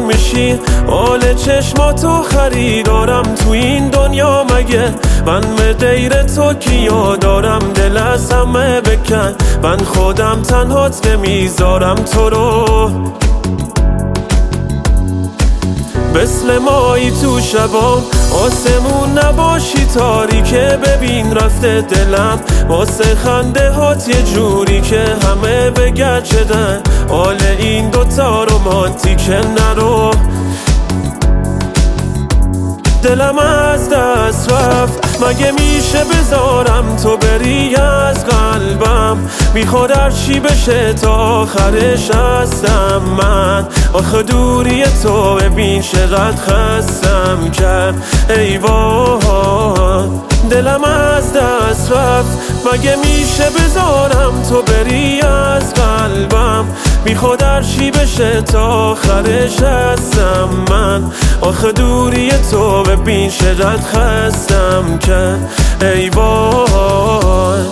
میشی، حال چشماتو خریدارم تو این دنیا. مگه من به غیر تو کیا دارم؟ دل از همه بکن، من خودم تنهات نمیذارم تو رو. مثل مایی تو شبام آسمون نباشی تاریکه، ببین رفته دلم واسه خنده هات یه جوری که همه بگرد شدن. حال این دوتا رومانتیکه نرو، دلم از دست رفت. مگه میشه بذارم تو بری از قلبم؟ میخواد هرچی بشه تا آخرش هستم من. آخه دوری تو ببین چقدر خستم کرد، ای وای دلم از دست رفت. مگه میشه بذارم تو بری از قلبم؟ میخواد هرچی بشه تا آخرش هستم من. آخه دوری تو ببین چقدر خستم کرد، ای وای.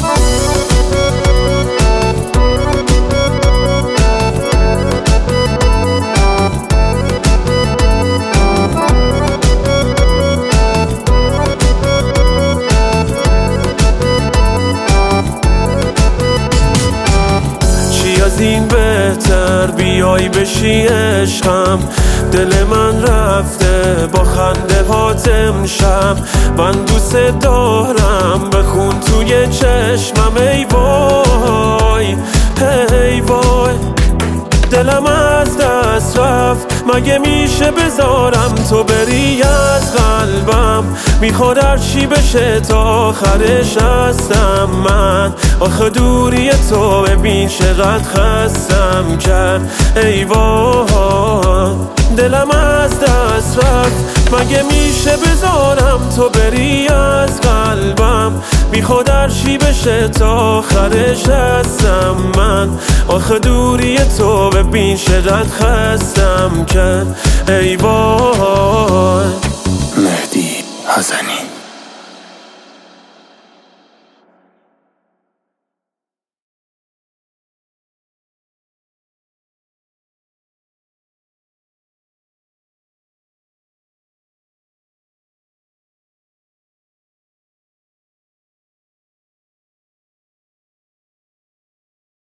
از این بهتر بیای بشی عشقم، دل من رفته با خنده هات امشب. من دوست دارم بخون توی چشمم، ای وای ای وای دلم از دست رفت. مگه میشه بذارم تو بری از قلبم؟ میخواد هرچی بشه تا آخرش هستم من. آخه دوری تو ببین چقدر خستم کرد، ای وای دلم از دست رفت. مگه میشه بذارم تو بری از قلبم؟ میخواد هرچی بشه تا آخرش هستم من. آخه دوری تو ببین چقدر خستم کرد، ای وای. مهدی حسنی.